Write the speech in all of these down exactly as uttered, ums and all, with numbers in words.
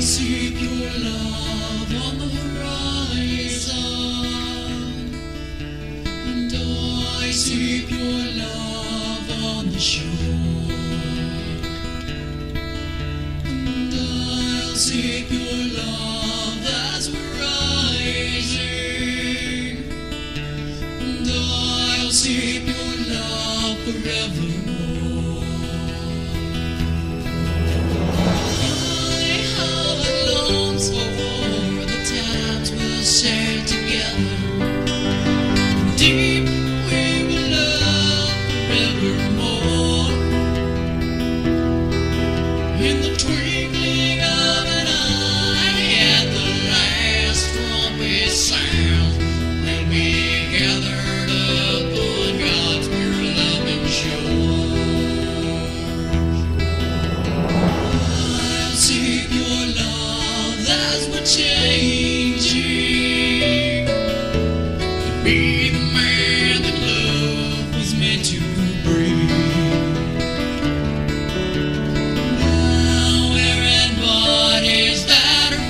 see your love on the horizon, and I see your love on the shore, and I'll seek your love as we're rising, and I'll seek your love forevermore. Share together, deep we will love forevermore. In the twinkling of an eye, at the last trumpet sound, when we gathered upon God's pure loving shore. I'll seek your love as we're changing. Be the man that love was meant to bring. Now we're in bodies that are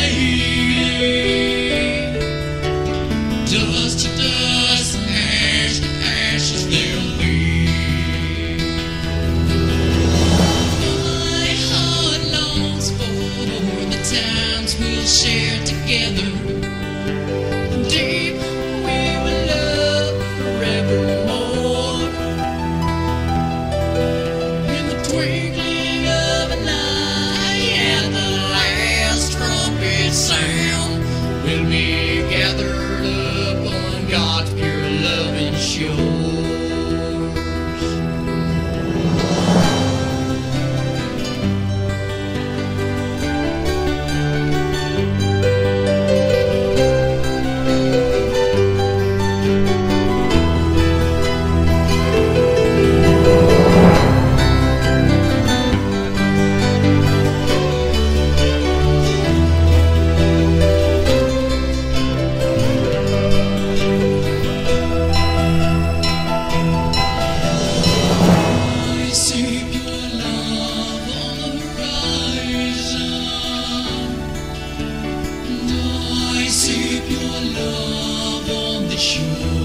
fading, dust to dust, ash to ashes they'll be. My heart longs for the times we'll share together. Deep sound will be gathered upon God's pure loving shore. Seek your love on the shore.